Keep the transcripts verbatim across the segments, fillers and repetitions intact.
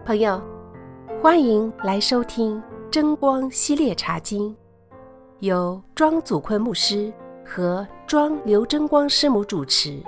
朋友，欢迎来收听真光系列茶经，由庄祖坤牧师和庄刘真光师母主持。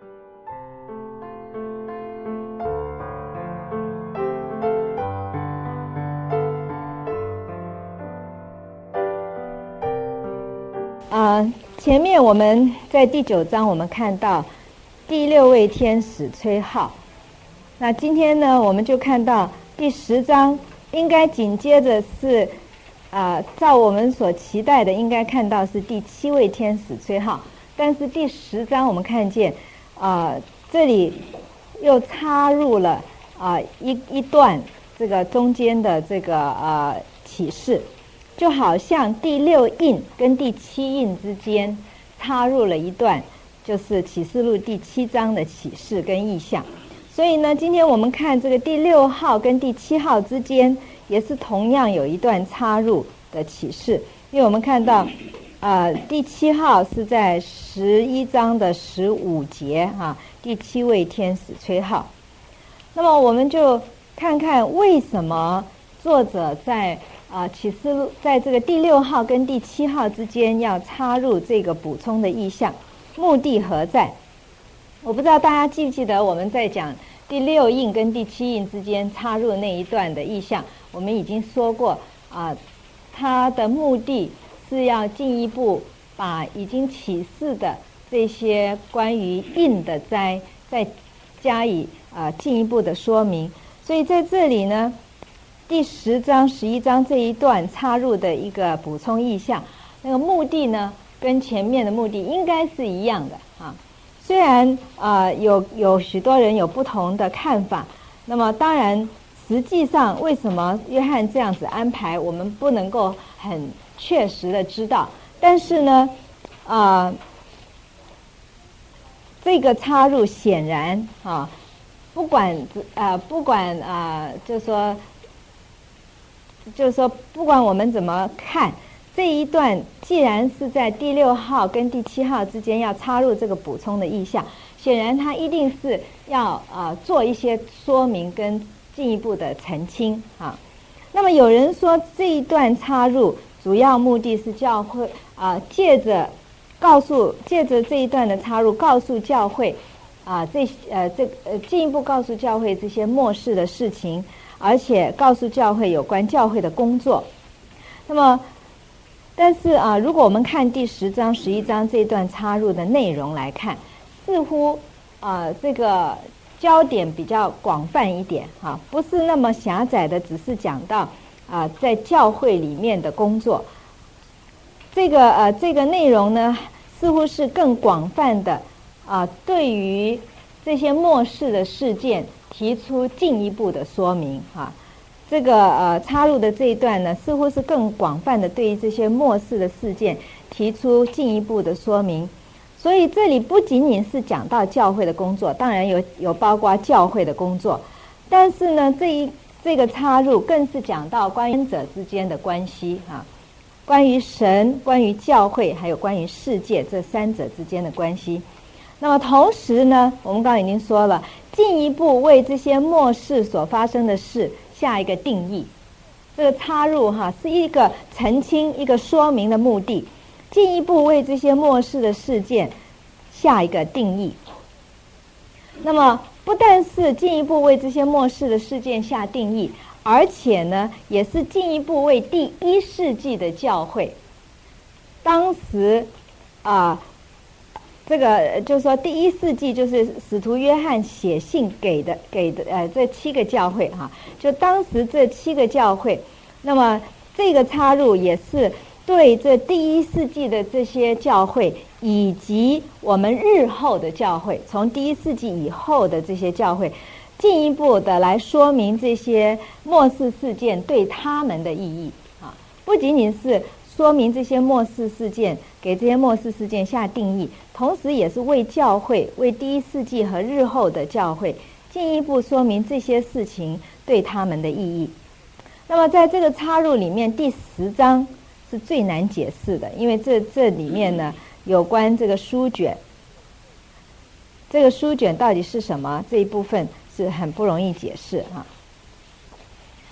呃，前面我们在第九章我们看到第六位天使吹号，那今天呢我们就看到第十章，应该紧接着是呃，照我们所期待的应该看到是第七位天使吹号，但是第十章我们看见呃，这里又插入了啊、呃、一一段这个中间的这个呃启示，就好像第六印跟第七印之间插入了一段，就是启示录第七章的启示跟意象。所以呢，今天我们看这个第六号跟第七号之间也是同样有一段插入的启示，因为我们看到呃，第七号是在十一章的十五节啊，第七位天使吹号。那么我们就看看为什么作者在啊、呃、启示录在这个第六号跟第七号之间要插入这个补充的意象，目的何在？我不知道大家记不记得我们在讲第六印跟第七印之间插入那一段的意象，我们已经说过啊、呃，它的目的是要进一步把已经启示的这些关于印的灾再加以啊、呃、进一步的说明。所以在这里呢，第十章十一章这一段插入的一个补充意象，那个目的呢跟前面的目的应该是一样的啊。虽然呃有有许多人有不同的看法，那么当然实际上为什么约翰这样子安排，我们不能够很确实的知道。但是呢，呃，这个插入显然啊，不管呃不管啊、呃，就是说就是说不管我们怎么看。这一段既然是在第六号跟第七号之间要插入这个补充的意象，显然它一定是要呃做一些说明跟进一步的澄清啊。那么有人说这一段插入主要目的是教会啊、呃，借着告诉借着这一段的插入，告诉教会啊、呃、这呃这呃进一步告诉教会这些末世的事情，而且告诉教会有关教会的工作。那么但是啊，如果我们看第十章、十一章这段插入的内容来看，似乎啊这个焦点比较广泛一点哈、啊，不是那么狭窄的，只是讲到啊在教会里面的工作。这个呃这个内容呢，似乎是更广泛的啊，对于这些末世的事件提出进一步的说明哈。这个呃插入的这一段呢，似乎是更广泛的对于这些末世的事件提出进一步的说明。所以这里不仅仅是讲到教会的工作，当然有有包括教会的工作，但是呢，这一这个插入更是讲到关于者之间的关系啊，关于神、关于教会，还有关于世界这三者之间的关系。那么同时呢，我们刚刚已经说了，进一步为这些末世所发生的事下一个定义，这个插入哈是一个澄清、一个说明的目的，进一步为这些末世的事件下一个定义。那么不但是进一步为这些末世的事件下定义，而且呢，也是进一步为第一世纪的教会，当时啊。呃这个就是说，第一世纪就是使徒约翰写信给的给的呃这七个教会哈、啊，就当时这七个教会，那么这个插入也是对这第一世纪的这些教会，以及我们日后的教会，从第一世纪以后的这些教会，进一步的来说明这些末世事件对他们的意义啊，不仅仅是说明这些末世事件，给这些末世事件下定义，同时也是为教会，为第一世纪和日后的教会进一步说明这些事情对他们的意义。那么在这个插入里面，第十章是最难解释的，因为这这里面呢有关这个书卷，这个书卷到底是什么，这一部分是很不容易解释啊。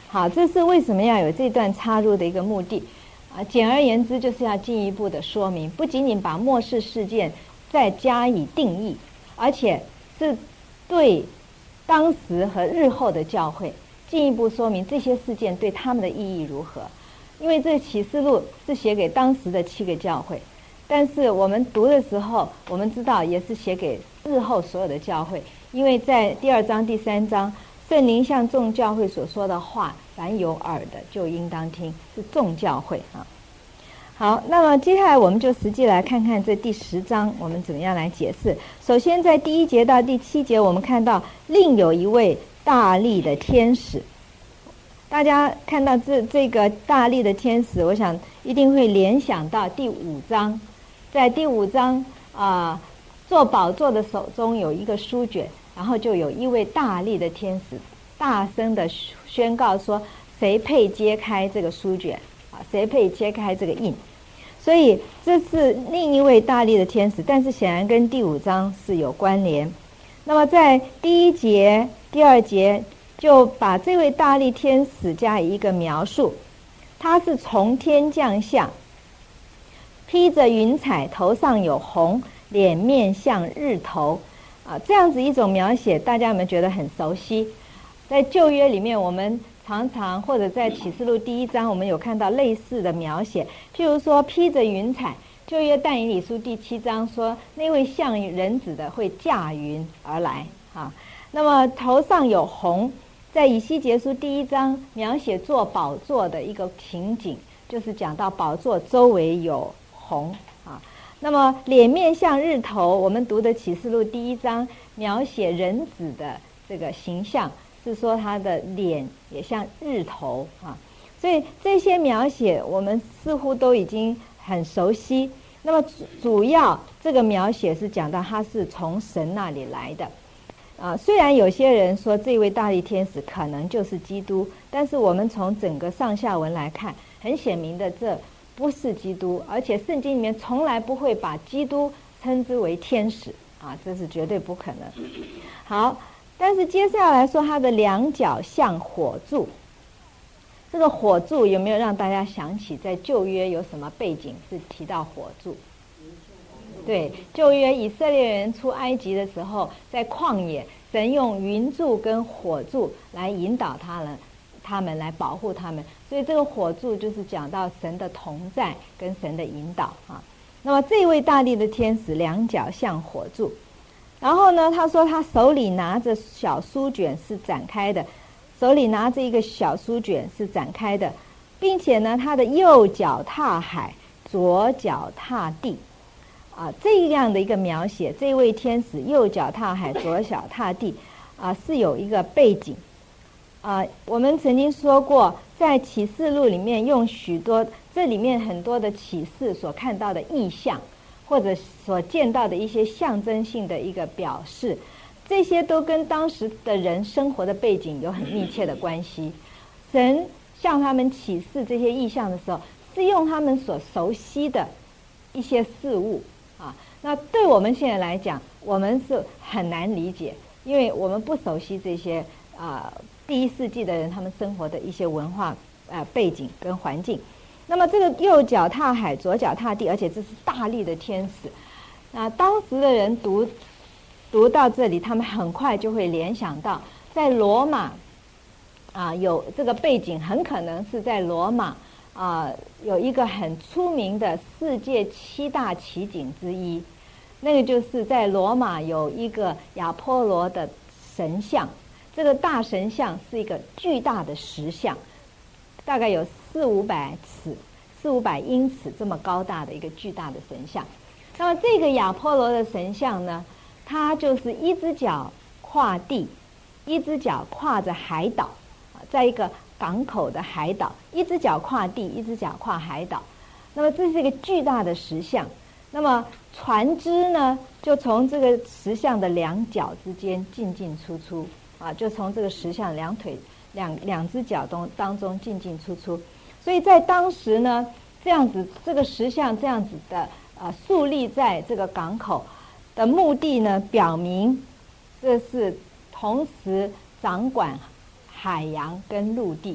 好，这是为什么要有这段插入的一个目的啊。简而言之，就是要进一步的说明，不仅仅把末世事件再加以定义，而且是对当时和日后的教会进一步说明这些事件对他们的意义如何。因为这个启示录是写给当时的七个教会，但是我们读的时候，我们知道也是写给日后所有的教会，因为在第二章第三章，圣灵向众教会所说的话，凡有耳的就应当听，是众教会啊。好，那么接下来我们就实际来看看这第十章我们怎么样来解释。首先在第一节到第七节，我们看到另有一位大力的天使。大家看到这这个大力的天使，我想一定会联想到第五章。在第五章啊、呃，坐宝座的手中有一个书卷，然后就有一位大力的天使大声的宣告说，谁配揭开这个书卷啊？谁配揭开这个印？所以这是另一位大力的天使，但是显然跟第五章是有关联。那么在第一节、第二节就把这位大力天使加以一个描述，他是从天降下，披着云彩，头上有红，脸面像日头啊，这样子一种描写，大家有没有觉得很熟悉？在旧约里面，我们常常或者在启示录第一章，我们有看到类似的描写，譬如说披着云彩。旧约但以理书第七章说，那位像人子的会驾云而来啊。那么头上有红，在以西结书第一章描写坐宝座的一个情景，就是讲到宝座周围有红啊。那么脸面像日头，我们读的启示录第一章描写人子的这个形象，是说他的脸也像日头啊。所以这些描写我们似乎都已经很熟悉。那么主要这个描写是讲到他是从神那里来的啊。虽然有些人说这位大力天使可能就是基督，但是我们从整个上下文来看，很显明的这不是基督，而且圣经里面从来不会把基督称之为天使啊，这是绝对不可能。好，但是接下来说他的两脚像火柱，这个火柱有没有让大家想起在旧约有什么背景是提到火柱？对，旧约以色列人出埃及的时候，在旷野，神用云柱跟火柱来引导他们，他们来保护他们，所以这个火柱就是讲到神的同在跟神的引导啊。那么这位大力的天使两脚像火柱，然后呢，他说他手里拿着小书卷是展开的。手里拿着一个小书卷是展开的，并且呢，他的右脚踏海，左脚踏地，啊，这样的一个描写，这位天使右脚踏海，左脚踏地，啊，是有一个背景，啊，我们曾经说过，在启示录里面用许多，这里面很多的启示所看到的意象，或者所见到的一些象征性的一个表示。这些都跟当时的人生活的背景有很密切的关系。神向他们启示这些意象的时候，是用他们所熟悉的一些事物啊。那对我们现在来讲，我们是很难理解，因为我们不熟悉这些啊、呃、第一世纪的人他们生活的一些文化呃背景跟环境。那么这个右脚踏海，左脚踏地，而且这是大力的天使。那当时的人读。读到这里，他们很快就会联想到，在罗马，啊，有这个背景，很可能是在罗马啊，有一个很出名的世界七大奇景之一，那个就是在罗马有一个亚波罗的神像，这个大神像是一个巨大的石像，大概有四五百尺、四五百英尺这么高大的一个巨大的神像。那么这个亚波罗的神像呢？他就是一只脚跨地，一只脚跨着海岛，在一个港口的海岛，一只脚跨地，一只脚跨海岛。那么这是一个巨大的石像。那么船只呢，就从这个石像的两脚之间进进出出啊，就从这个石像两腿两两只脚当当中进进出出。所以在当时呢，这样子这个石像这样子的呃竖立在这个港口。的目的呢，表明这是同时掌管海洋跟陆地啊，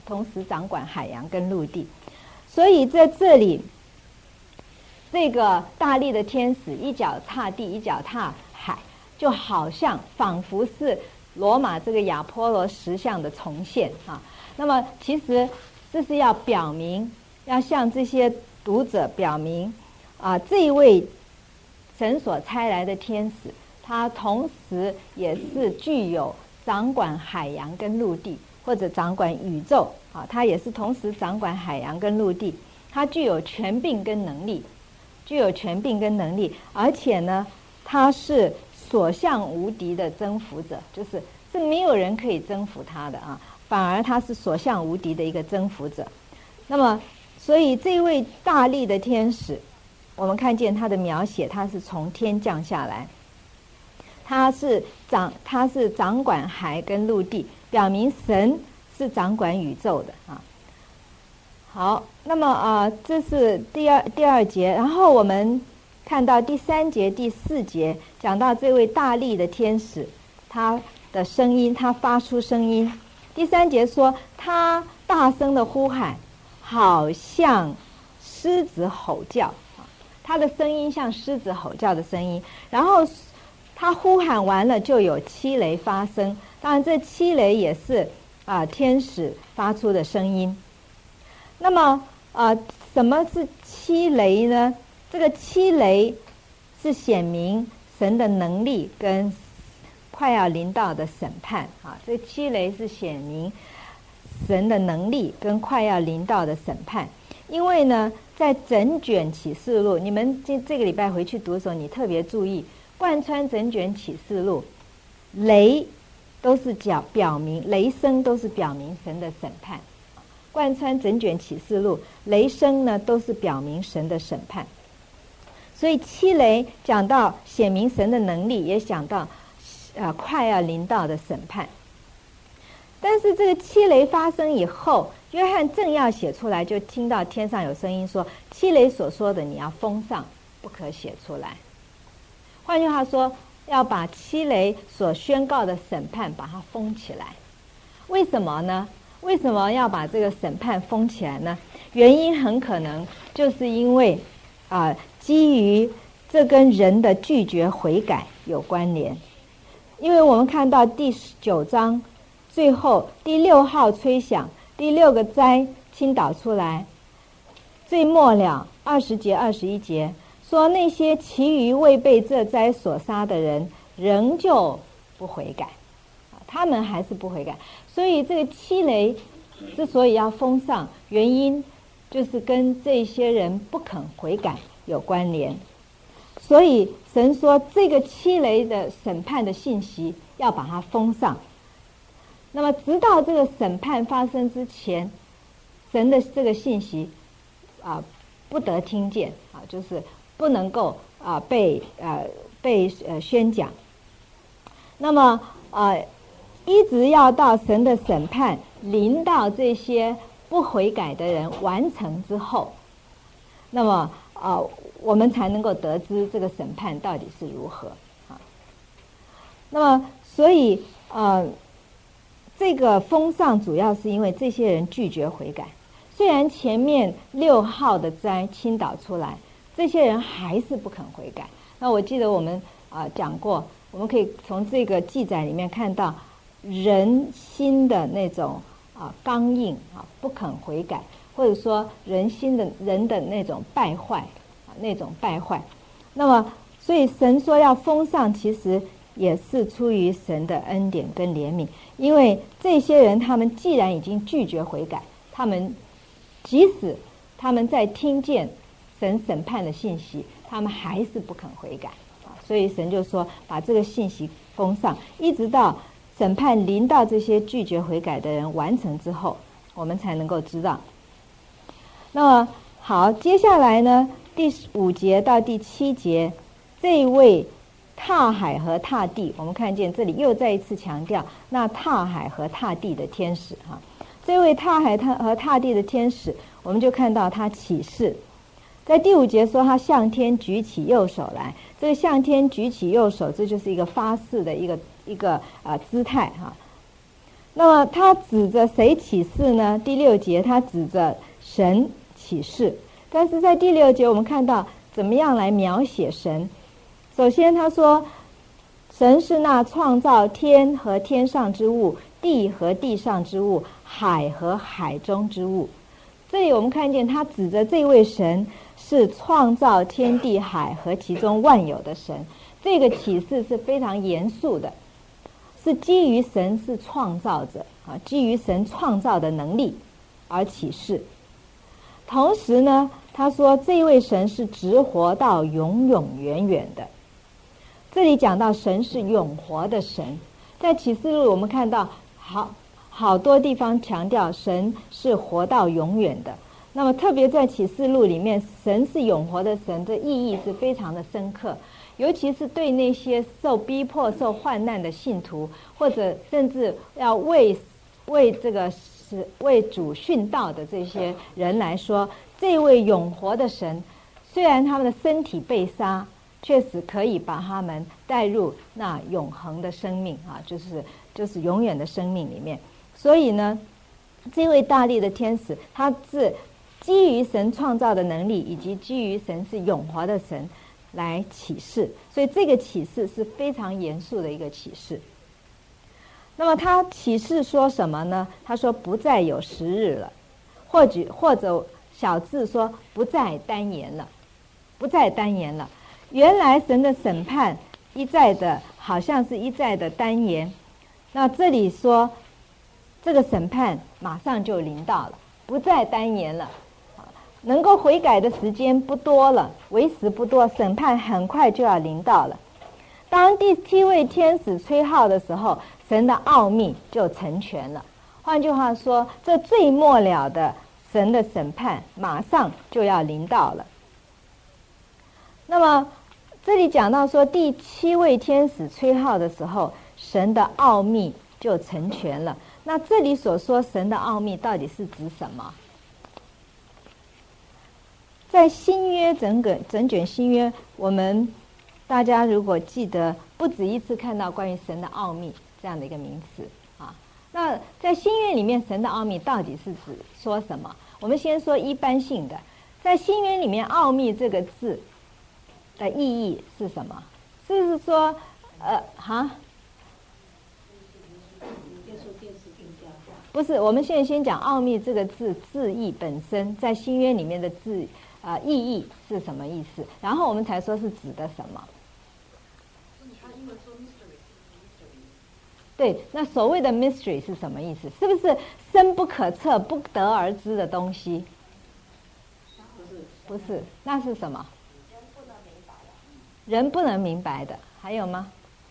同时掌管海洋跟陆地。所以在这里，这个大力的天使一脚踏地，一脚踏海，就好像仿佛是罗马这个亚波罗石像的重现啊。那么其实这是要表明，要向这些读者表明啊，这一位神所差来的天使，他同时也是具有掌管海洋跟陆地，或者掌管宇宙啊，他也是同时掌管海洋跟陆地，他具有权柄跟能力，具有权柄跟能力，而且呢，他是所向无敌的征服者，就是是没有人可以征服他的啊，反而他是所向无敌的一个征服者。那么，所以这位大力的天使，我们看见他的描写，他是从天降下来，他是掌他是掌管海跟陆地，表明神是掌管宇宙的啊。好，那么啊、呃，这是第二第二节，然后我们看到第三节、第四节，讲到这位大力的天使，他的声音，他发出声音。第三节说，他大声的呼喊，好像狮子吼叫啊，他的声音像狮子吼叫的声音。然后他呼喊完了，就有七雷发生。当然，这七雷也是啊、呃、天使发出的声音。那么啊、呃，什么是七雷呢？这个七雷是显明神的能力跟快要临到的审判啊。这七雷是显明神的能力跟快要临到的审判。因为呢，在整卷启示录，你们这这个礼拜回去读的时候，你特别注意，贯穿整卷启示录，雷都是表表明雷声都是表明神的审判。贯穿整卷启示录，雷声呢都是表明神的审判。所以七雷讲到显明神的能力，也讲到呃快要临到的审判。但是这个七雷发生以后，约翰正要写出来，就听到天上有声音说，七雷所说的你要封上，不可写出来。换句话说，要把七雷所宣告的审判把它封起来。为什么呢？为什么要把这个审判封起来呢？原因很可能就是因为啊、呃，基于这跟人的拒绝悔改有关联。因为我们看到第九章最后第六号吹响，第六个灾倾倒出来，最末了二十节二十一节说，那些其余未被这灾所杀的人仍旧不悔改，他们还是不悔改。所以这个七雷之所以要封上，原因就是跟这些人不肯悔改有关联。所以神说，这个七雷的审判的信息要把它封上。那么直到这个审判发生之前，神的这个信息啊不得听见啊，就是不能够啊被呃被呃宣讲。那么呃一直要到神的审判临到这些不悔改的人完成之后，那么呃我们才能够得知这个审判到底是如何啊。那么所以呃这个封上主要是因为这些人拒绝悔改。虽然前面六号的灾倾倒出来，这些人还是不肯悔改。那我记得我们啊、呃、讲过，我们可以从这个记载里面看到人心的那种啊刚硬啊不肯悔改，或者说人心的人的那种败坏啊那种败坏。那么所以神说要封上，其实也是出于神的恩典跟怜悯。因为这些人他们既然已经拒绝悔改，他们即使他们在听见神审判的信息，他们还是不肯悔改啊。所以神就说把这个信息封上，一直到审判临到这些拒绝悔改的人完成之后，我们才能够知道。那么好，接下来呢，第五节到第七节，这一位踏海和踏地，我们看见这里又再一次强调那踏海和踏地的天使哈。这位踏海和踏地的天使，我们就看到他起誓，在第五节说他向天举起右手来。这个向天举起右手，这就是一个发誓的一个一个呃姿态哈。 那么他指着谁启示呢？第六节他指着神启示，但是在第六节我们看到怎么样来描写神。首先他说神是那创造天和天上之物，地和地上之物，海和海中之物。这里我们看见他指着这位神是创造天地海和其中万有的神，这个启示是非常严肃的，是基于神是创造者啊，基于神创造的能力而启示。同时呢，他说这位神是直活到永永远远的。这里讲到神是永活的神，在启示录我们看到好好多地方强调神是活到永远的。那么特别在启示录里面，神是永活的神，这意义是非常的深刻，尤其是对那些受逼迫受患难的信徒，或者甚至要为为这个为主殉道的这些人来说，这位永活的神虽然他们的身体被杀，确实可以把他们带入那永恒的生命啊，就是就是永远的生命里面。所以呢，这位大力的天使他是基于神创造的能力，以及基于神是永活的神来启示，所以这个启示是非常严肃的一个启示。那么他启示说什么呢？他说不再有时日了，或者或者小字说不再单言了，不再单言了。原来神的审判一再的好像是一再的单言，那这里说这个审判马上就临到了，不再单言了，能够悔改的时间不多了，为时不多，审判很快就要临到了。当第七位天使吹号的时候，神的奥秘就成全了。换句话说，这最末了的神的审判马上就要临到了。那么这里讲到说第七位天使吹号的时候，神的奥秘就成全了。那这里所说神的奥秘到底是指什么？在新约整个整卷新约，我们大家如果记得不止一次看到关于神的奥秘这样的一个名词啊。那在新约里面神的奥秘到底是指说什么？我们先说一般性的，在新约里面奥秘这个字的意义是什么？是说呃哈不是，我们现在先讲奥秘这个字字义本身，在新约里面的字啊、呃、意义是什么意思，然后我们才说是指的什么。对，那所谓的 mystery 是什么意思？是不是深不可测、不得而知的东西？不是，那是什么？人不能明白的。还有吗？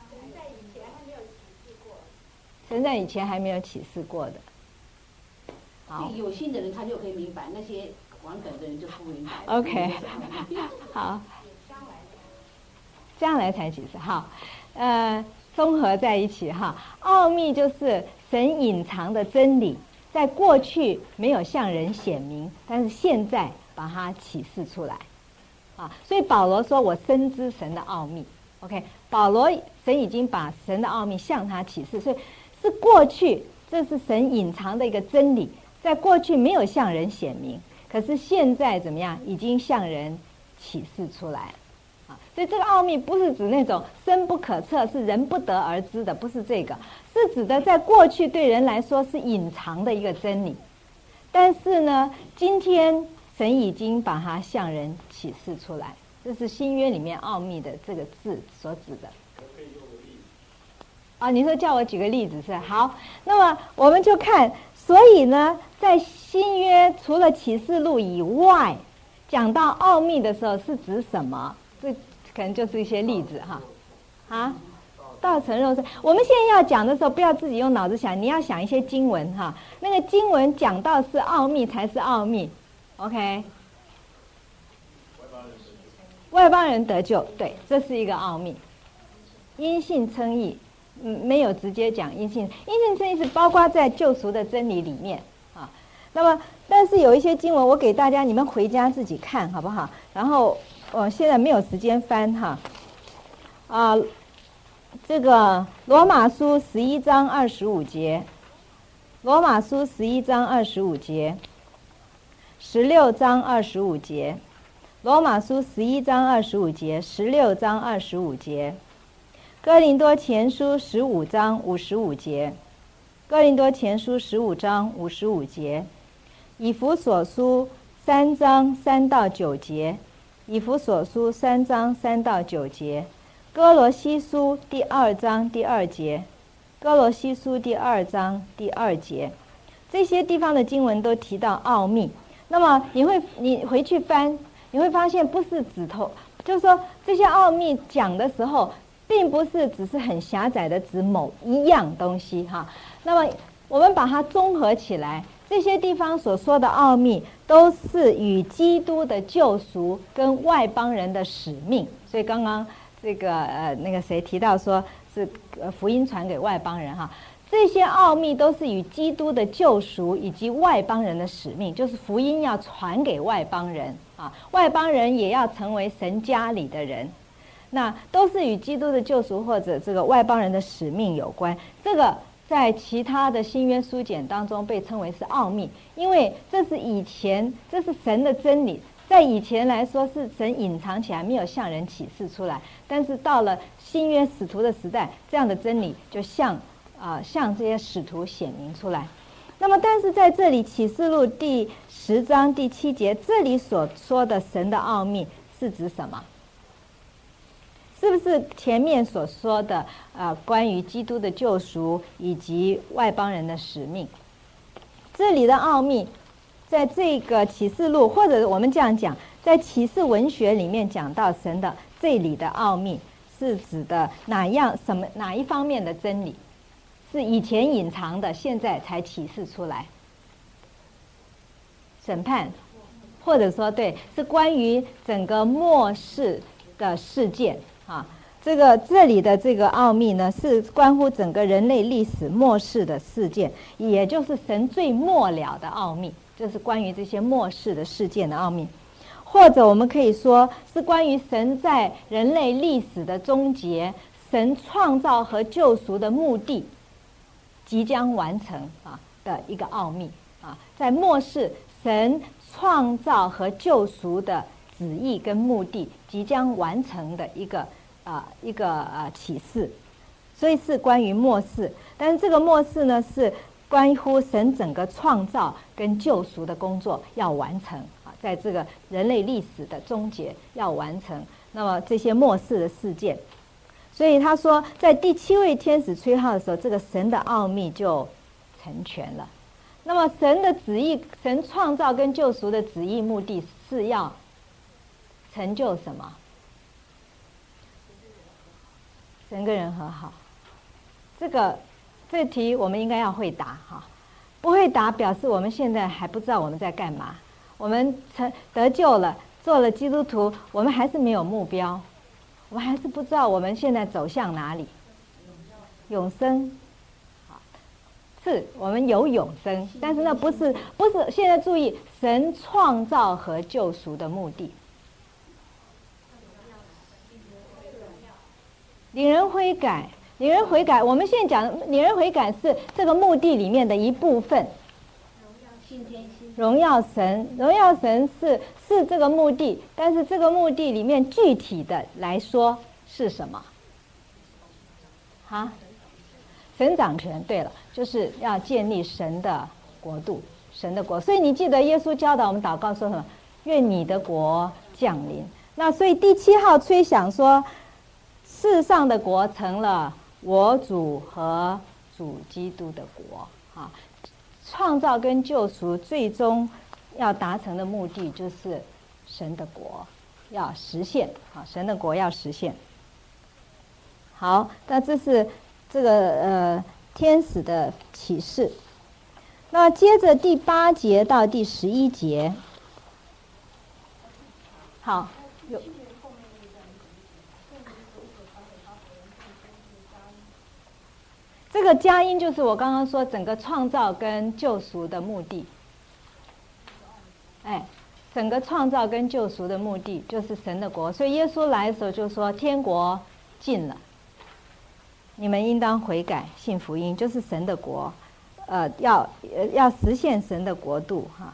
神在以前还没有启示过的。好， 有心的人他就可以明白，那些玩梗的人就不明白。 OK， 好，将来才启示。好，呃，综合在一起哈，奥秘就是神隐藏的真理，在过去没有向人显明，但是现在把它启示出来。啊，所以保罗说：“我深知神的奥秘。” OK， 保罗神已经把神的奥秘向他启示，所以是过去，这是神隐藏的一个真理，在过去没有向人显明，可是现在怎么样，已经向人启示出来啊！所以这个奥秘不是指那种深不可测，是人不得而知的，不是这个，是指的在过去对人来说是隐藏的一个真理，但是呢，今天神已经把它向人启示出来。这是新约里面奥秘的这个字所指的。啊，你说叫我举个例子是好，那么我们就看，所以呢，在新约除了启示录以外，讲到奥秘的时候是指什么？这可能就是一些例子哈。啊，道成肉身。我们现在要讲的时候，不要自己用脑子想，你要想一些经文哈。那个经文讲到是奥秘才是奥秘 ，OK。外邦人得救，对，这是一个奥秘。因信称义，嗯，没有直接讲因信，因信称义是包括在救赎的真理里面啊。那么，但是有一些经文，我给大家，你们回家自己看好不好？然后我现在没有时间翻哈。啊，这个罗马书十一章二十五节， 罗马书十一章二十五节，十六章二十五节，罗马书十一章二十五节，十六章二十五节，哥林多前书十五章五十五节，哥林多前书十五章五十五节，以弗所书三章三到九节，以弗所书三章三到九节，哥罗西书第二章第二节，哥罗西书第二章第二节，这些地方的经文都提到奥秘。那么你会你回去翻，你会发现不是指头，就是说这些奥秘讲的时候，并不是只是很狭窄的指某一样东西哈。那么我们把它综合起来，这些地方所说的奥秘，都是与基督的救赎跟外邦人的使命。所以刚刚这个呃那个谁提到说是福音传给外邦人哈。这些奥秘都是与基督的救赎以及外邦人的使命，就是福音要传给外邦人啊，外邦人也要成为神家里的人，那都是与基督的救赎或者这个外邦人的使命有关。这个在其他的新约书简当中被称为是奥秘，因为这是以前这是神的真理，在以前来说是神隐藏起来，没有向人启示出来，但是到了新约使徒的时代，这样的真理就向啊、呃，向这些使徒显明出来。那么但是在这里启示录第十章第七节，这里所说的神的奥秘是指什么？是不是前面所说的啊、呃，关于基督的救赎以及外邦人的使命？这里的奥秘在这个启示录，或者我们这样讲，在启示文学里面讲到神的这里的奥秘是指的哪样什么哪一方面的真理？是以前隐藏的，现在才启示出来。审判，或者说对，是关于整个末世的事件啊。这个这里的这个奥秘呢，是关乎整个人类历史末世的事件，也就是神最末了的奥秘，就是关于这些末世的事件的奥秘。或者我们可以说是关于神在人类历史的终结，神创造和救赎的目的即将完成啊的一个奥秘啊，在末世神创造和救赎的旨意跟目的即将完成的一个啊、呃、一个呃启示，所以是关于末世。但是这个末世呢，是关乎神整个创造跟救赎的工作要完成啊，在这个人类历史的终结要完成。那么这些末世的事件。所以他说，在第七位天使吹号的时候，这个神的奥秘就成全了。那么神的旨意，神创造跟救赎的旨意目的是要成就什么？神跟人和好。这个这题我们应该要会答哈，不会答表示我们现在还不知道我们在干嘛。我们成得救了，做了基督徒，我们还是没有目标。我们还是不知道我们现在走向哪里，永生，是我们有永生，但是那不是不是现在注意神创造和救赎的目的。领人悔改，领人悔改，我们现在讲领人悔改是这个目的里面的一部分。荣耀神，荣耀神是是这个目的，但是这个目的里面具体的来说是什么？啊，神掌权。对了，就是要建立神的国度，神的国。所以你记得耶稣教导我们祷告说什么？愿你的国降临。那所以第七号吹响说，世上的国成了我主和主基督的国啊。创造跟救赎最终要达成的目的就是神的国要实现啊，神的国要实现。好，那这是这个呃天使的启示。那接着第八节到第十一节，好，有。这个佳音就是我刚刚说整个创造跟救赎的目的，哎，整个创造跟救赎的目的就是神的国。所以耶稣来的时候就说天国近了，你们应当悔改信福音，就是神的国。 呃要呃要实现神的国度哈。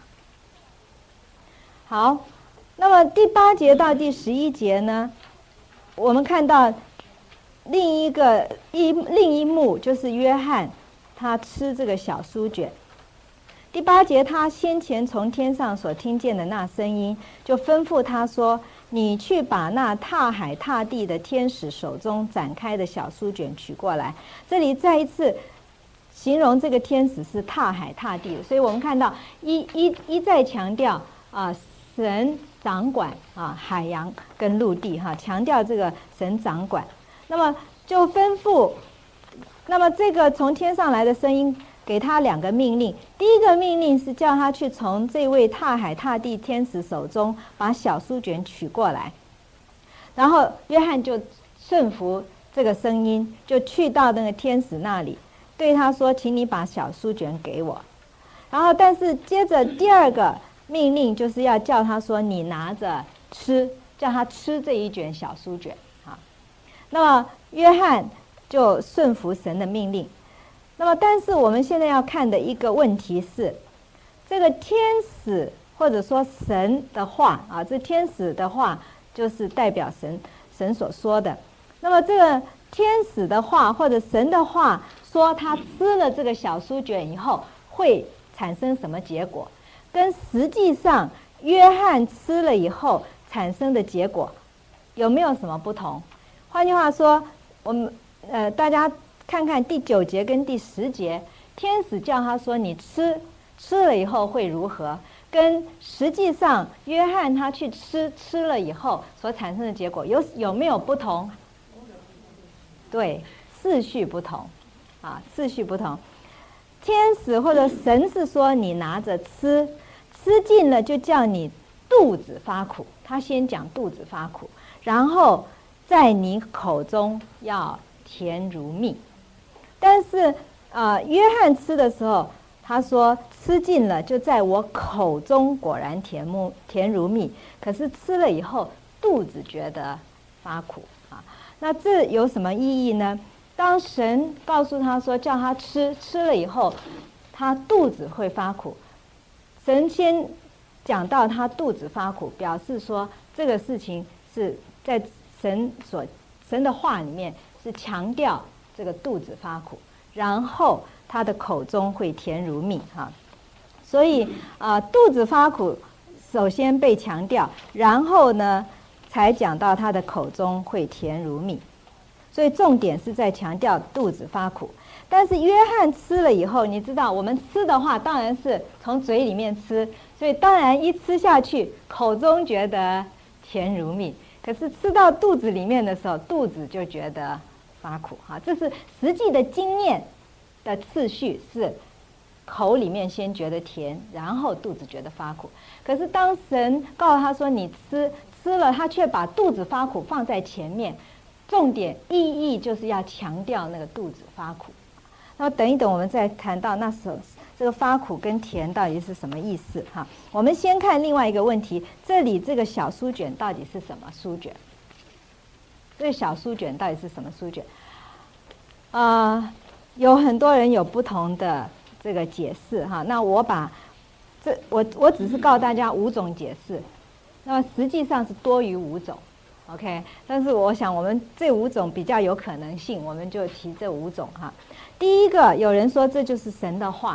好，那么第八节到第十一节呢，我们看到另一个一另一幕，就是约翰他吃这个小书卷。第八节，他先前从天上所听见的那声音，就吩咐他说：“你去把那踏海踏地的天使手中展开的小书卷取过来。”这里再一次形容这个天使是踏海踏地的，所以我们看到一一一再强调啊，神掌管啊海洋跟陆地哈，强调这个神掌管。那么就吩咐，那么这个从天上来的声音给他两个命令。第一个命令是叫他去从这位踏海踏地天使手中把小书卷取过来，然后约翰就顺服这个声音，就去到那个天使那里，对他说：“请你把小书卷给我。”然后，但是接着第二个命令就是要叫他说：“你拿着吃，叫他吃这一卷小书卷。”啊，那么约翰就顺服神的命令。那么，但是我们现在要看的一个问题是，这个天使或者说神的话啊，这天使的话就是代表神神所说的。那么，这个天使的话或者神的话说，他吃了这个小书卷以后会产生什么结果，跟实际上约翰吃了以后产生的结果有没有什么不同？换句话说，我们呃大家看看第九节跟第十节，天使叫他说你吃吃了以后会如何，跟实际上约翰他去吃吃了以后所产生的结果有有没有不同？对，次序不同啊，次序不同。天使或者神是说你拿着吃，吃尽了就叫你肚子发苦，他先讲肚子发苦，然后在你口中要甜如蜜。但是呃，约翰吃的时候，他说吃尽了就在我口中果然甜木甜如蜜，可是吃了以后肚子觉得发苦啊。那这有什么意义呢？当神告诉他说叫他吃，吃了以后他肚子会发苦，神先讲到他肚子发苦，表示说这个事情是在神所神的话里面是强调这个肚子发苦，然后他的口中会甜如蜜哈。所以啊、呃，肚子发苦首先被强调，然后呢才讲到他的口中会甜如蜜。所以重点是在强调肚子发苦。但是约翰吃了以后，你知道我们吃的话当然是从嘴里面吃，所以当然一吃下去口中觉得甜如蜜，可是吃到肚子里面的时候肚子就觉得发苦哈。这是实际的经验的次序，是口里面先觉得甜，然后肚子觉得发苦。可是当神告诉他说你吃吃了，他却把肚子发苦放在前面，重点意义就是要强调那个肚子发苦。那么等一等我们再谈到那时候这个发苦跟甜到底是什么意思哈。我们先看另外一个问题，这里这个小书卷到底是什么书卷？这个小书卷到底是什么书卷？啊、呃，有很多人有不同的这个解释哈。那我把这我我只是告诉大家五种解释，那么实际上是多于五种。OK， 但是我想我们这五种比较有可能性，我们就提这五种哈。第一个，有人说这就是神的话，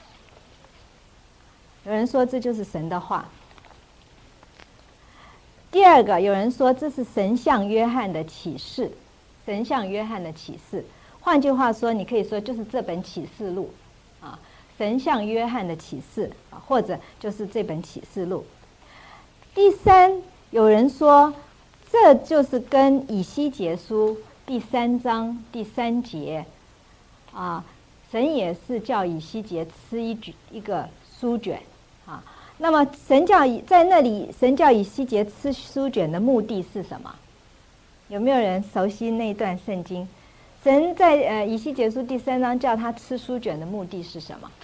有人说这就是神的话。第二个，有人说这是神向约翰的启示，神向约翰的启示。换句话说，你可以说就是这本启示录啊，神向约翰的启示啊，或者就是这本启示录。第三，有人说这就是跟以西结书第三章第三节啊，神也是叫以西结吃一卷一个书卷啊。那么神叫在那里，神叫以西结吃书卷的目的是什么？有没有人熟悉那段圣经？神在呃以西结书第三章叫他吃书卷的目的是什么？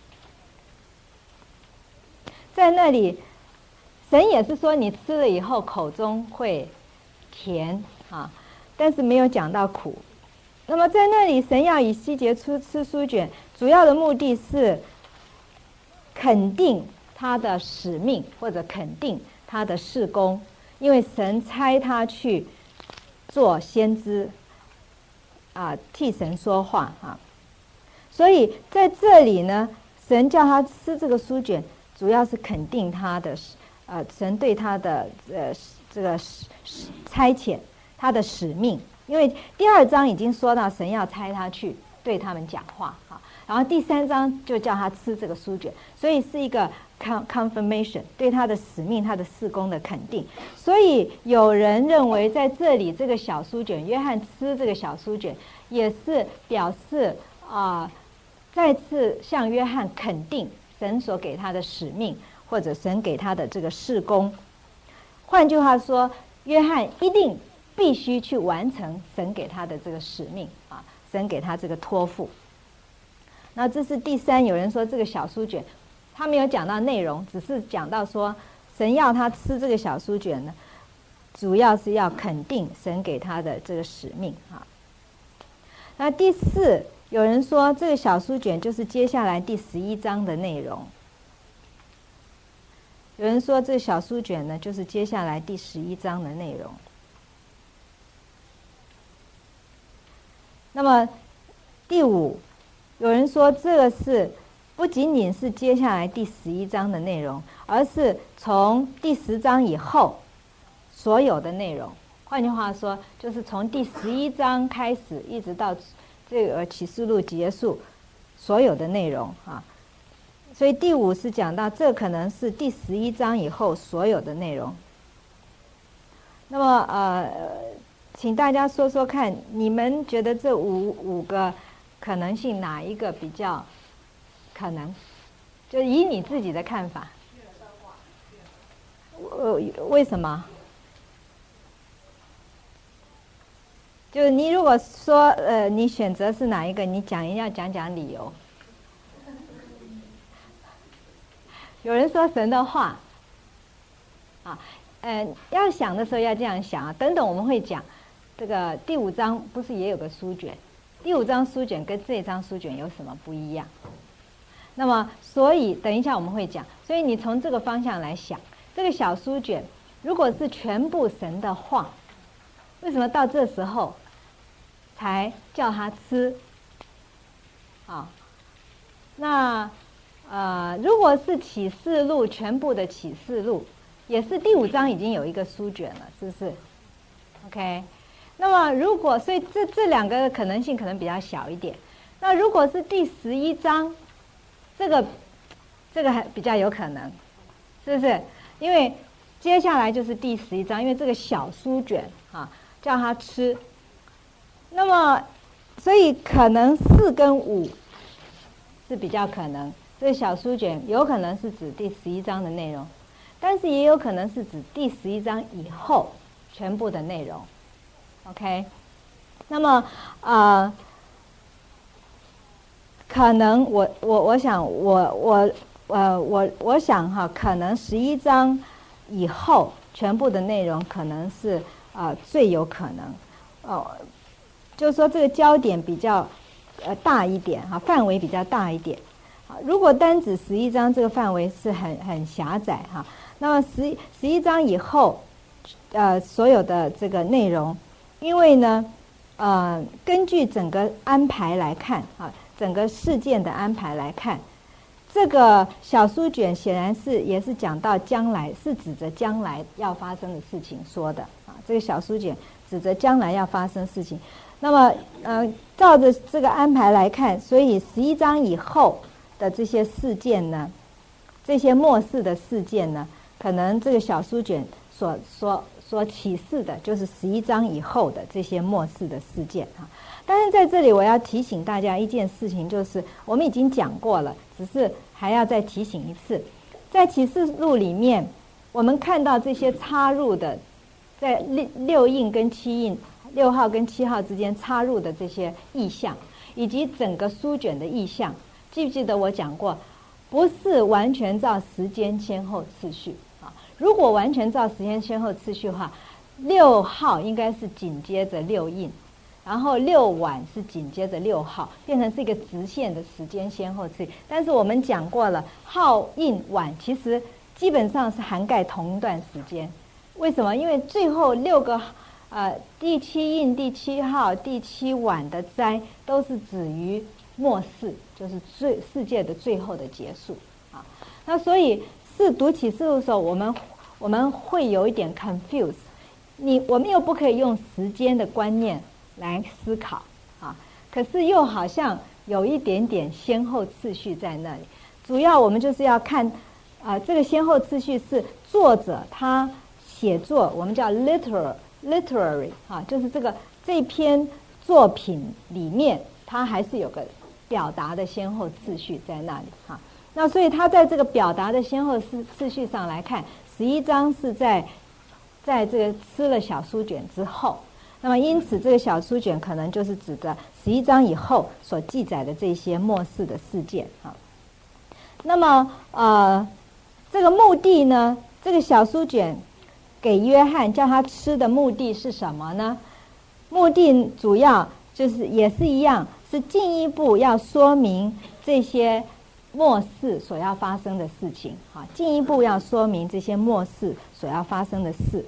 在那里，神也是说你吃了以后口中会甜啊，但是没有讲到苦。 那么在那里，神要以西结出吃书卷，主要的目的是肯定他的使命，或者肯定他的事工，因为神差他去做先知，啊，替神说话啊。所以在这里呢，神叫他吃这个书卷，主要是肯定他的，呃，神对他的呃这个差遣，他的使命。因为第二章已经说到神要差他去对他们讲话啊，然后第三章就叫他吃这个书卷，所以是一个 confirmation 对他的使命、他的事工的肯定。所以有人认为在这里这个小书卷，约翰吃这个小书卷，也是表示啊、呃，再次向约翰肯定神所给他的使命，或者神给他的这个事工。换句话说，约翰一定必须去完成神给他的这个使命啊，神给他这个托付。那这是第三，有人说这个小书卷，他没有讲到内容，只是讲到说神要他吃这个小书卷呢，主要是要肯定神给他的这个使命啊。那第四，有人说这个小书卷就是接下来第十一章的内容。有人说这个小书卷呢，就是接下来第十一章的内容。那么第五，有人说这个是不仅仅是接下来第十一章的内容，而是从第十章以后所有的内容。换句话说，就是从第十一章开始一直到这个启示录结束所有的内容啊。所以第五是讲到这可能是第十一章以后所有的内容。那么呃请大家说说看，你们觉得这五五个可能性哪一个比较可能？就以你自己的看法。呃，为什么？就是你如果说呃，你选择是哪一个，你讲一要讲讲理由。有人说神的话，啊，呃，要想的时候要这样想啊。等等我们会讲。这个第五章不是也有个书卷？第五章书卷跟这张书卷有什么不一样？那么，所以等一下我们会讲。所以你从这个方向来想，这个小书卷如果是全部神的话，为什么到这时候才叫他吃？啊，那呃，如果是启示录全部的启示录，也是第五章已经有一个书卷了，是不是 ？OK。那么，如果所以这这两个可能性可能比较小一点。那如果是第十一章，这个这个还比较有可能，是不是？因为接下来就是第十一章，因为这个小书卷啊，叫他吃。那么，所以可能四跟五是比较可能，这个小书卷有可能是指第十一章的内容，但是也有可能是指第十一章以后全部的内容。OK， 那么呃，可能我我我想我我呃我我想哈，可能十一章以后全部的内容可能是呃最有可能哦、呃，就是说这个焦点比较呃大一点哈，范围比较大一点。如果单指十一章这个范围是很很狭窄哈，那么十十一章以后呃所有的这个内容。因为呢，呃，根据整个安排来看啊，整个事件的安排来看，这个小书卷显然是也是讲到将来，是指着将来要发生的事情说的啊。这个小书卷指着将来要发生事情。那么，呃，照着这个安排来看，所以十一章以后的这些事件呢，这些末世的事件呢，可能这个小书卷所说。所启示的就是十一章以后的这些末世的事件哈，但是在这里我要提醒大家一件事情，就是我们已经讲过了，只是还要再提醒一次，在启示录里面，我们看到这些插入的，在六六印跟七印，六号跟七号之间插入的这些意象，以及整个书卷的意象，记不记得我讲过，不是完全照时间先后次序。如果完全照时间先后次序的话，六号应该是紧接着六印， 然后六晚是紧接着六号，变成是一个直线的时间先后次序。但是我们讲过了，号印晚其实基本上是涵盖同一段时间。为什么？因为最后六个呃第七印、第七号、第七晚的灾都是止于末世，就是最世界的最后的结束啊。那所以是读启示录的时候，我们我们会有一点 confuse。你我们又不可以用时间的观念来思考啊，可是又好像有一点点先后次序在那里。主要我们就是要看啊、呃，这个先后次序是作者他写作，我们叫 literal literary 啊，就是这个这篇作品里面，它还是有个表达的先后次序在那里哈、啊。那所以他在这个表达的先后次次序上来看，十一章是在在这个吃了小书卷之后。那么因此这个小书卷可能就是指的十一章以后所记载的这些末世的事件啊。那么呃这个目的呢，这个小书卷给约翰叫他吃的目的是什么呢？目的主要就是也是一样，是进一步要说明这些末世所要发生的事情啊，进一步要说明这些末世所要发生的事。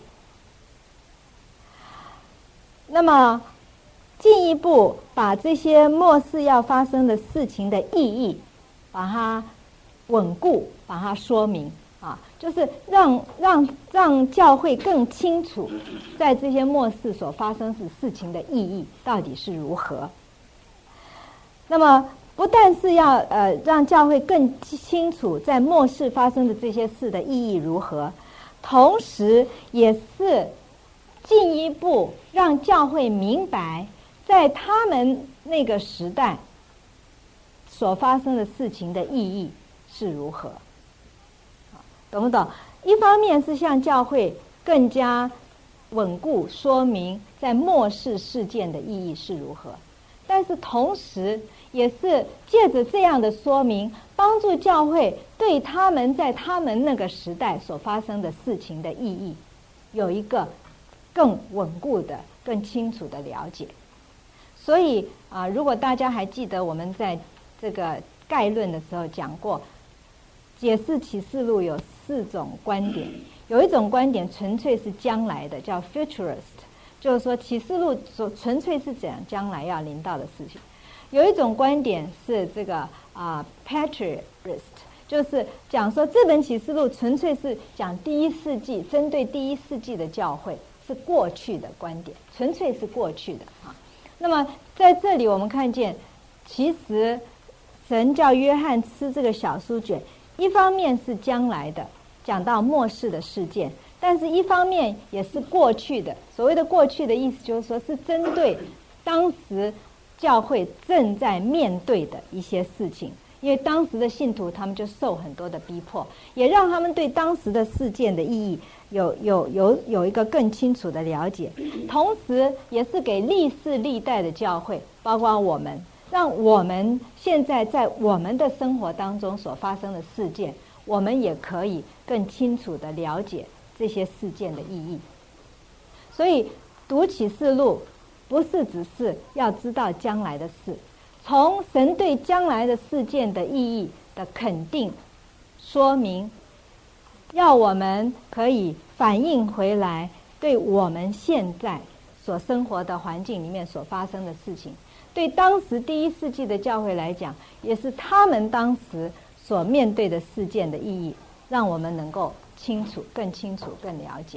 那么进一步把这些末世要发生的事情的意义把它稳固，把它说明啊，就是让让让教会更清楚在这些末世所发生的事情的意义到底是如何。那么不但是要呃让教会更清楚在末世发生的这些事的意义如何，同时也是进一步让教会明白在他们那个时代所发生的事情的意义是如何，懂不懂？一方面是向教会更加稳固说明在末世事件的意义是如何，但是同时也是借着这样的说明，帮助教会对他们在他们那个时代所发生的事情的意义有一个更稳固的、更清楚的了解。所以啊，如果大家还记得我们在这个概论的时候讲过，解释启示录有四种观点，有一种观点纯粹是将来的，叫 futurist， 就是说启示录所纯粹是讲将来要临到的事情。有一种观点是这个啊 patriarist， 就是讲说这本启示录纯粹是讲第一世纪，针对第一世纪的教会，是过去的观点，纯粹是过去的啊。那么在这里我们看见，其实神叫约翰吃这个小书卷，一方面是将来的，讲到末世的事件，但是一方面也是过去的。所谓的过去的意思就是说，是针对当时教会正在面对的一些事情，因为当时的信徒他们就受很多的逼迫，也让他们对当时的事件的意义有有有有一个更清楚的了解，同时也是给历世历代的教会，包括我们，让我们现在在我们的生活当中所发生的事件，我们也可以更清楚的了解这些事件的意义。所以读启示录不是只是要知道将来的事，从神对将来的事件的意义的肯定说明，要我们可以反映回来对我们现在所生活的环境里面所发生的事情，对当时第一世纪的教会来讲，也是他们当时所面对的事件的意义，让我们能够清楚、更清楚、更了解。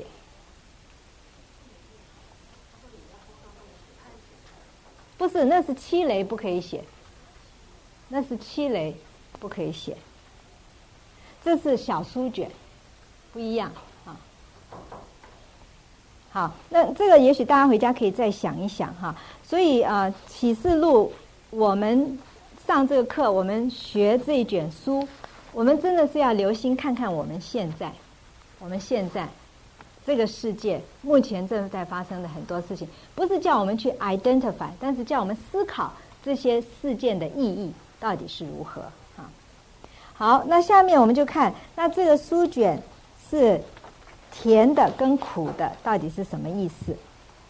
不是，那是七雷不可以写，那是七雷不可以写，这是小书卷，不一样啊。好，那这个也许大家回家可以再想一想哈。所以啊，启示录我们上这个课，我们学这一卷书，我们真的是要留心看看我们现在，我们现在这个世界目前正在发生的很多事情，不是叫我们去 identify， 但是叫我们思考这些事件的意义到底是如何啊。好，那下面我们就看，那这个书卷是甜的跟苦的到底是什么意思？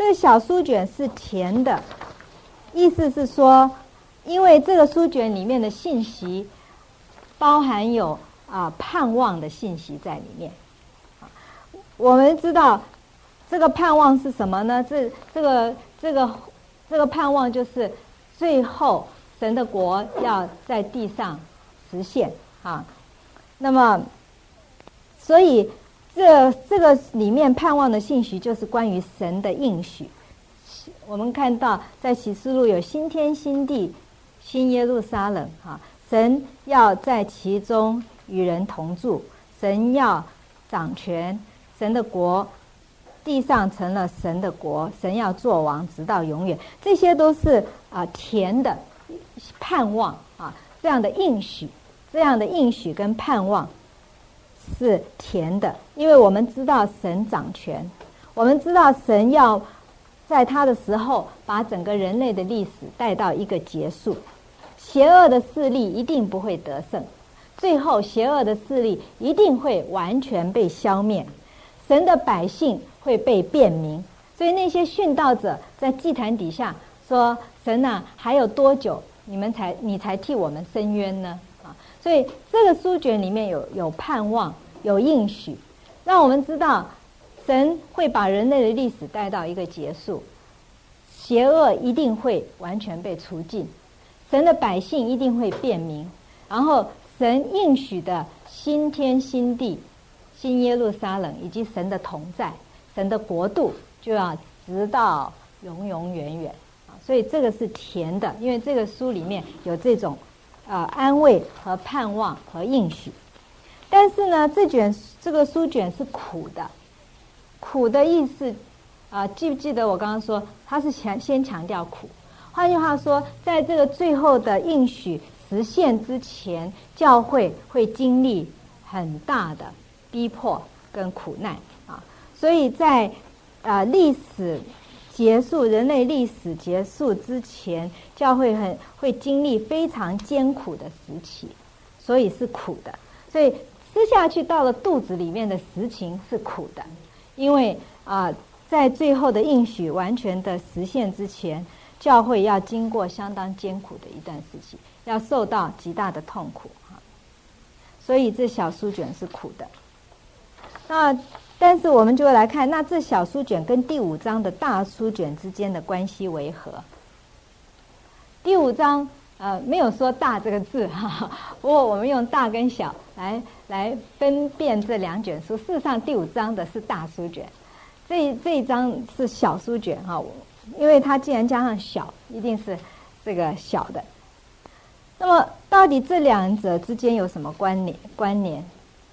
这个小书卷是甜的，意思是说，因为这个书卷里面的信息包含有啊、呃、盼望的信息在里面。我们知道这个盼望是什么呢？这这个这个这个盼望就是最后神的国要在地上实现啊。那么，所以这这个里面盼望的信息就是关于神的应许。我们看到在启示录有新天新地、新耶路撒冷啊，神要在其中与人同住，神要掌权。神的国，地上成了神的国，神要做王直到永远，这些都是啊、呃、甜的盼望啊，这样的应许，这样的应许跟盼望是甜的，因为我们知道神掌权，我们知道神要在他的时候把整个人类的历史带到一个结束，邪恶的势力一定不会得胜，最后邪恶的势力一定会完全被消灭。神的百姓会被辨明，所以那些殉道者在祭坛底下说：“神啊，还有多久你们才你才替我们伸冤呢？”啊，所以这个书卷里面有有盼望，有应许，让我们知道神会把人类的历史带到一个结束，邪恶一定会完全被除尽，神的百姓一定会辨明，然后神应许的新天新地。新耶路撒冷以及神的同在，神的国度就要直到永永远远啊！所以这个是甜的，因为这个书里面有这种呃安慰和盼望和应许。但是呢，这卷这个书卷是苦的，苦的意思啊、呃，记不记得我刚刚说它是强先强调苦？换句话说，在这个最后的应许实现之前，教会会经历很大的逼迫跟苦难啊，所以在呃历史结束、人类历史结束之前，教会很会经历非常艰苦的时期，所以是苦的。所以吃下去到了肚子里面的实情是苦的，因为啊、呃，在最后的应许完全的实现之前，教会要经过相当艰苦的一段时期，要受到极大的痛苦哈。所以这小书卷是苦的。那但是我们就会来看，那这小书卷跟第五章的大书卷之间的关系为何？第五章呃没有说大这个字哈，不过我们用大跟小来来分辨这两卷书。事实上第五章的是大书卷，这这一章是小书卷哈，因为它既然加上小，一定是这个小的。那么到底这两者之间有什么关联？关联？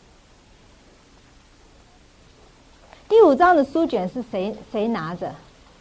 第五章的书卷是谁谁拿着？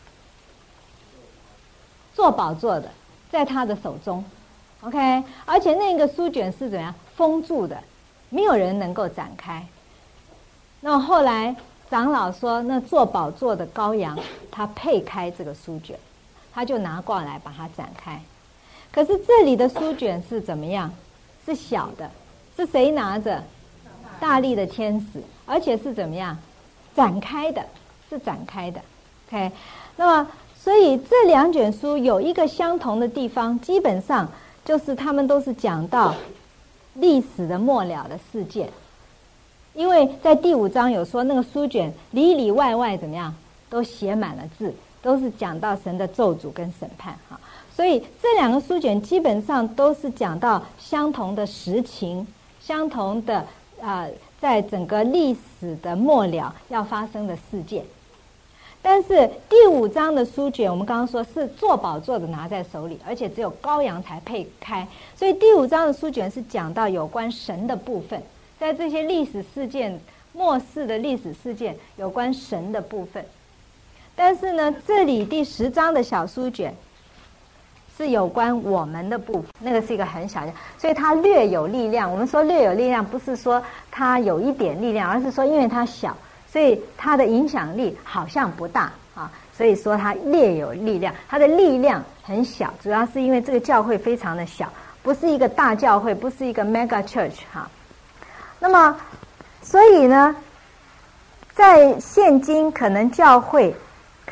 做宝座的，在他的手中 ，OK。而且那个书卷是怎样封住的，没有人能够展开。那么后来长老说，那做宝座的羔羊他配开这个书卷，他就拿过来把它展开。可是这里的书卷是怎么样？是小的，是谁拿着？大力的天使，而且是怎么样？展开的，是展开的 ，OK。那么，所以这两卷书有一个相同的地方，基本上就是他们都是讲到历史的末了的事件。因为在第五章有说，那个书卷里里外外怎么样，都写满了字，都是讲到神的咒诅跟审判哈。所以这两个书卷基本上都是讲到相同的实情，相同的啊。呃在整个历史的末了要发生的事件。但是第五章的书卷，我们刚刚说是做宝座的拿在手里，而且只有羔羊才配开，所以第五章的书卷是讲到有关神的部分，在这些历史事件末世的历史事件有关神的部分。但是呢，这里第十章的小书卷是有关我们的部分，那个是一个很小的，所以它略有力量。我们说略有力量，不是说它有一点力量，而是说因为它小，所以它的影响力好像不大啊，所以说它略有力量。它的力量很小，主要是因为这个教会非常的小，不是一个大教会，不是一个 mega church 哈。那么，所以呢，在现今可能教会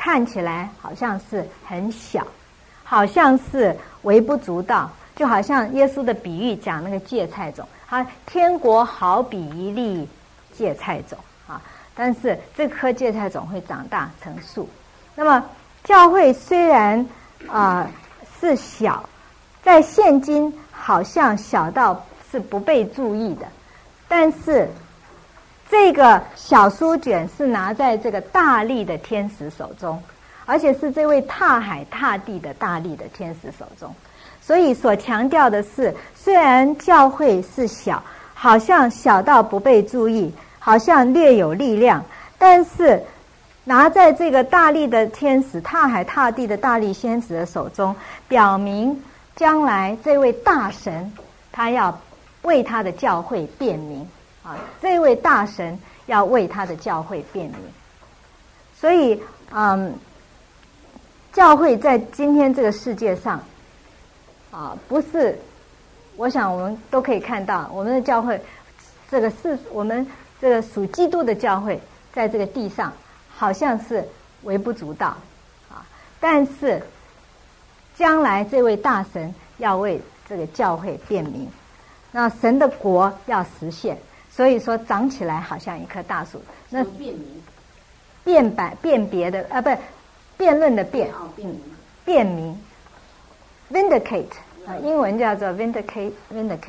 看起来好像是很小，好像是微不足道，就好像耶稣的比喻讲那个芥菜种，啊，天国好比一粒芥菜种啊，但是这颗芥菜种会长大成树。那么教会虽然啊、呃、是小，在现今好像小到是不被注意的，但是这个小书卷是拿在这个大力的天使手中，而且是这位踏海踏地的大力的天使手中。所以所强调的是，虽然教会是小，好像小到不被注意，好像略有力量，但是拿在这个大力的天使、踏海踏地的大力天使的手中，表明将来这位大神他要为他的教会辩明啊，这位大神要为他的教会辩明。所以嗯，教会在今天这个世界上啊，不是，我想我们都可以看到，我们的教会，这个是我们这个属基督的教会，在这个地上好像是微不足道啊，但是将来这位大神要为这个教会辩明，那神的国要实现，所以说长起来好像一棵大树。那辩明、 辨白、辨别的啊，不是辩论的辩， 哦，辩明、 辩明 ，vindicate 啊，英文叫做 vindicate vindicate。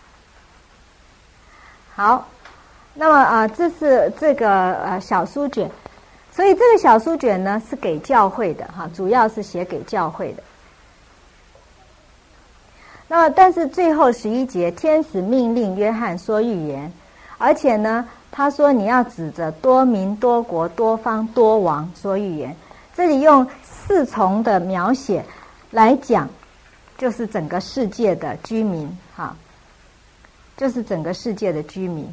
好，那么啊，这是这个呃小书卷，所以这个小书卷呢是给教会的哈，主要是写给教会的。那么，但是最后十一节，天使命令约翰说预言，而且呢，他说你要指着多民、多国、多方、多王说预言。这里用四重的描写来讲，就是整个世界的居民哈，就是整个世界的居民。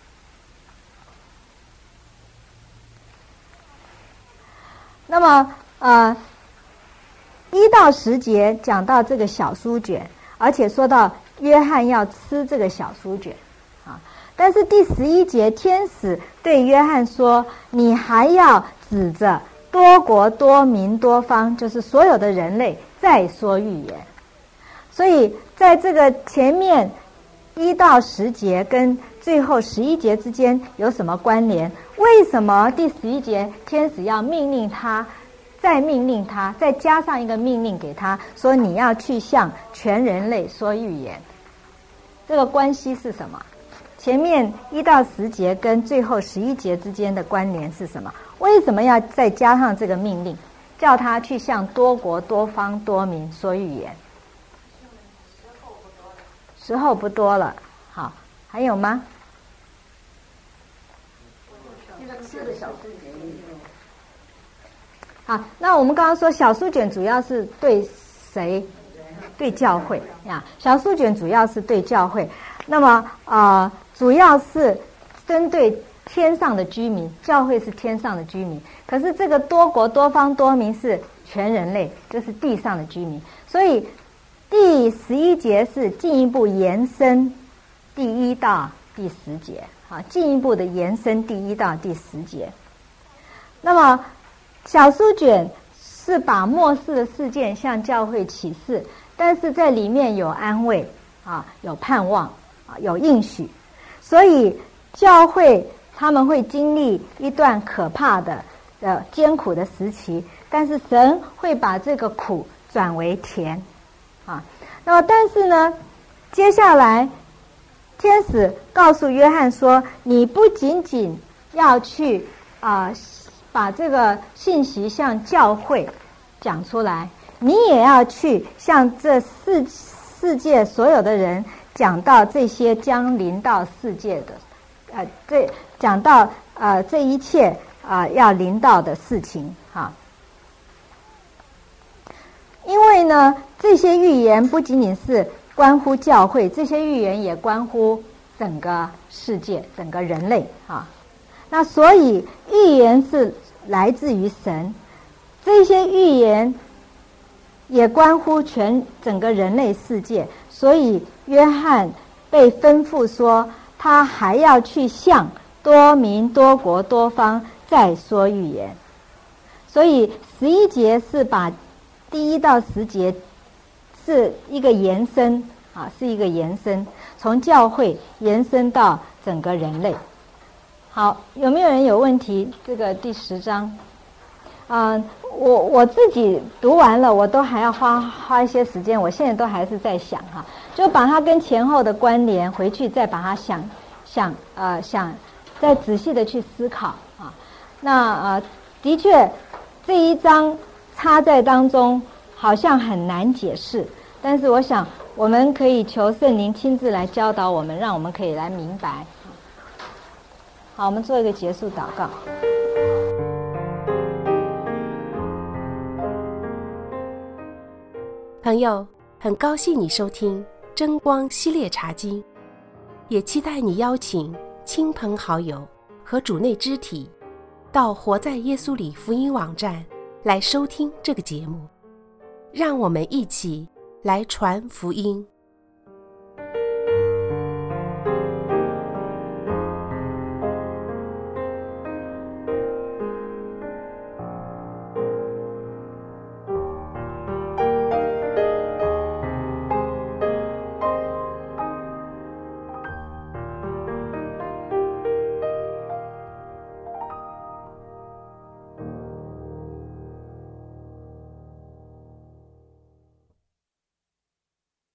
那么，呃，一到十节讲到这个小书卷。而且说到约翰要吃这个小书卷啊，但是第十一节天使对约翰说，你还要指着多国多民多方，就是所有的人类再说预言。所以在这个前面一到十节跟最后十一节之间有什么关联？为什么第十一节天使要命令他，再命令他，再加上一个命令给他，说你要去向全人类说预言？这个关系是什么？前面一到十节跟最后十一节之间的关联是什么？为什么要再加上这个命令，叫他去向多国多方多民说预言？时候不多了，好，还有吗？好，那我们刚刚说小书卷主要是对谁？对教会呀。小书卷主要是对教会，那么啊、呃，主要是针对天上的居民，教会是天上的居民。可是这个多国多方多民是全人类，就是地上的居民。所以第十一节是进一步延伸第一到第十节，好，进一步的延伸第一到第十节。那么小书卷是把末世的事件向教会启示，但是在里面有安慰啊，有盼望啊，有应许，所以教会他们会经历一段可怕的呃艰苦的时期，但是神会把这个苦转为甜啊。那么但是呢，接下来天使告诉约翰说，你不仅仅要去啊、呃把这个信息向教会讲出来，你也要去向这世世界所有的人讲到这些将临到世界的，呃，这讲到呃这一切啊、呃、要临到的事情哈。因为呢，这些预言不仅仅是关乎教会，这些预言也关乎整个世界、整个人类啊。那所以预言是来自于神，这些预言也关乎全整个人类世界，所以约翰被吩咐说，他还要去向多民多国多方再说预言。 所以十一节是把第一到十节是一个延伸啊，是一个延伸，从教会延伸到整个人类。好，有没有人有问题？这个第十章，嗯、呃，我我自己读完了，我都还要花花一些时间，我现在都还是在想哈，就把它跟前后的关联回去，再把它想想呃想，再仔细的去思考啊。那呃，的确这一章插在当中，好像很难解释，但是我想我们可以求圣灵亲自来教导我们，让我们可以来明白。好，我们做一个结束祷告。 朋友，很高兴你收听真光系列茶经，也期待你邀请亲朋好友和主内肢体到活在耶稣里福音网站来收听这个节目，让我们一起来传福音。